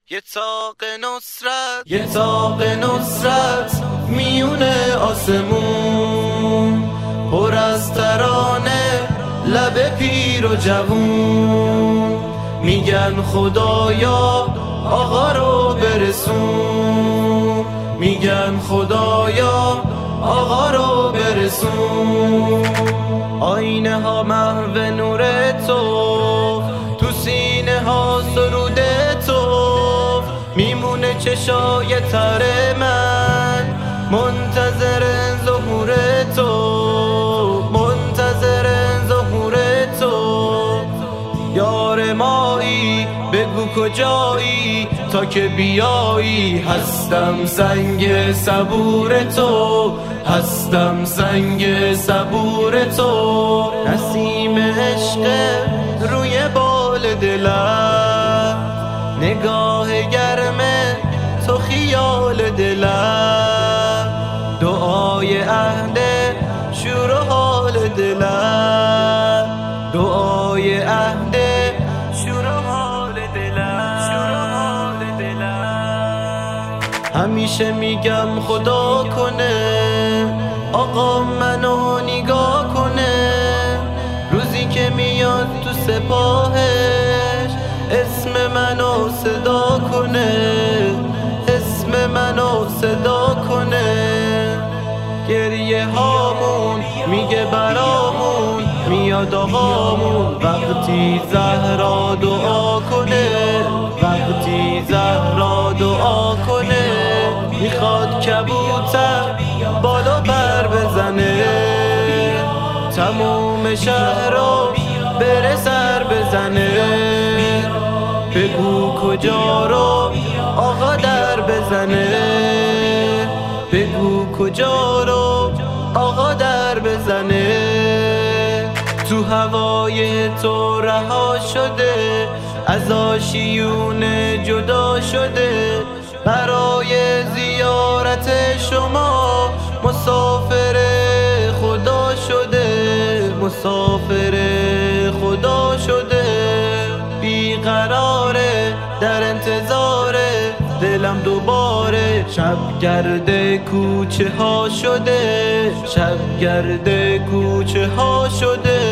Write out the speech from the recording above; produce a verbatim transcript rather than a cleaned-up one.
یه تاق نصرت یه تاق نصرت میونه آسمون، پر از ترانه لب پیر و جوون. میگن خدایا آقا رو برسون، میگن خدایا آقا رو برسون. آینه ها محو نور تو، تو سینه ها سرود تو. میمونه چشای تر من منتظر ظهور تو، منتظر ظهور تو. یار مایی بگو کجایی تا که بیایی، هستم سنگ صبور تو، هستم سنگ صبور تو. نسیم عشق روی بال دلم، نگاه گرم تو خیال دلم. دعای عهد شور و حال دلم، دعای عهد شور و حال دلم، شور و حال دلم. همیشه میگم خدا کنه آقا منو نگاه کنه، روزی که میاد تو سپاهش اسم منو صدا کنه، اسم منو صدا کنه. گریه هامون میگه برامون میاد آقامون، وقتی زهرا دعا کنه، وقتی زهرا دعا کنه. میخواد کبوتر بالا پر بزنه، تموم شهر رو بره سر بزنه. بگو کجا رو آقا در بزنه، بگو کجا رو آقا در بزنه. تو هوای تو رها شده، از آشیون جدا شده. برای زیارت شما مسافر خدا شده، مسافر خدا شده. بیقراره در انتظاره دلم دوباره، شب گرد کوچه ها شده، شب گرد کوچه ها شده.